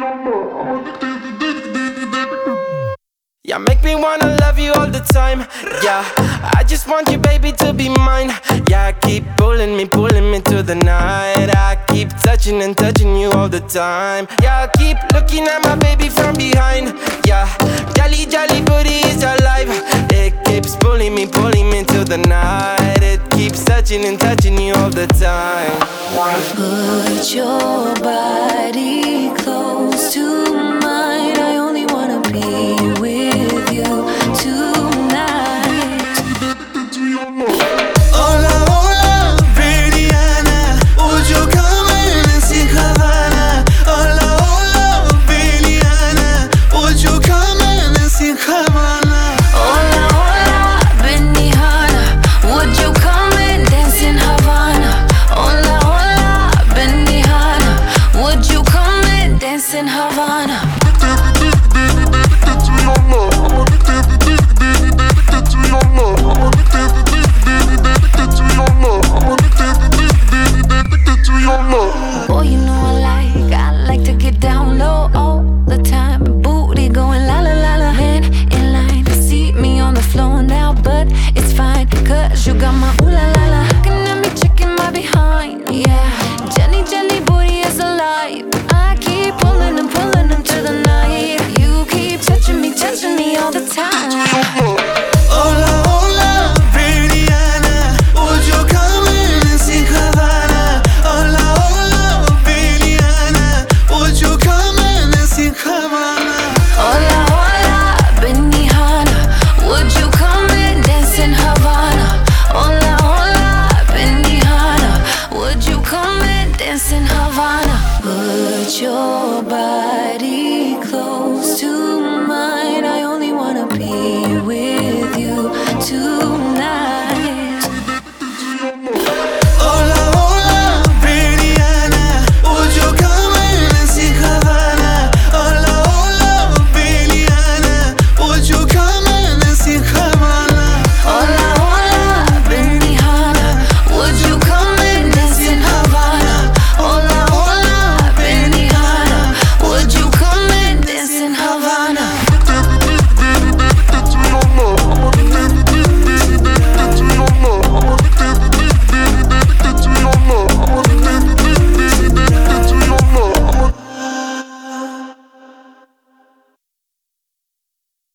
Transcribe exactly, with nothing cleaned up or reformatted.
Yeah, make me wanna love you all the time. Yeah, I just want you, baby, to be mine. Yeah, keep pulling me, pulling me to the night. I keep touching and touching you all the time. Yeah, I keep looking at my baby from behind. Yeah, jolly, jolly booty is alive. It keeps pulling me, pulling me to the night. It keeps touching and touching you all the time. Put your body close to mine. I only wanna be with you tonight. Hola, hola, Beliana, would you come in and sing Havana? Hola, hola, Beliana, would you come in and sing Havana? Hola, hola, Benihana, would you come and dance in Havana? Hola, hola, Benihana, would you come and dance in Havana? Boy, you know I like, I like to get down low all the time. Booty going la la la la, hand in line. See me on the floor now, but it's fine, cause you got my ooh la la la. Looking at me, checking my behind, yeah. Jelly, jelly booty is alive. I keep pulling and pulling them to the night. You keep touching me, touching me all the time. Hola, hola, Beliana, would you come in and sing Havana? Hola, hola, Beliana, would you come in and sing Havana? Hola, hola, Benihana, would you come and dance in Havana? Hola, hola, Benihana, would you come and dance in Havana? Put your body close to